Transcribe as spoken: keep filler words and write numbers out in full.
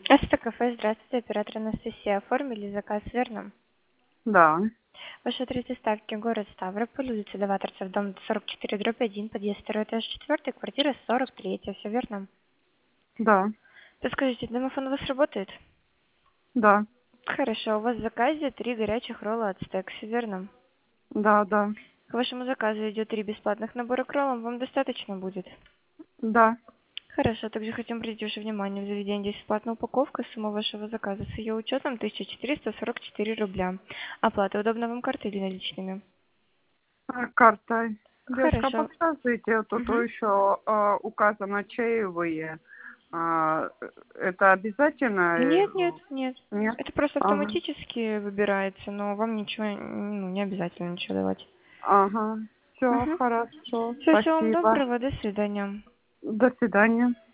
Эстокафе, здравствуйте, оператор Анастасия. Оформили заказ, верно? Да, Ваши адрес доставки город Ставрополь, улица Даваторцев, дом сорок четыре, дробь один, подъезд второй этаж четвертый, квартира сорок три, все верно? да, Подскажите, домофон у вас работает? да, Хорошо, у вас в заказе три горячих ролла от стек, все верно? да, да, К вашему заказу идет три бесплатных набора к роллам, вам достаточно будет? да. Хорошо, также хотим обратить ваше внимание, в заведении здесь бесплатная упаковка, сумма вашего заказа с ее учетом тысяча четыреста сорок четыре рубля. Оплата удобна вам картой или наличными? А, Карта. Девушка, Хорошо. подскажите, тут Мгм. еще а, указано чаевые. А, это обязательно? Нет, э, нет, нет. Нет? Это просто Ага, автоматически выбирается, но вам ничего, ну, не обязательно ничего давать. ага. Все, Угу. хорошо, Все, всего вам спасибо. доброго, до свидания. До свидания.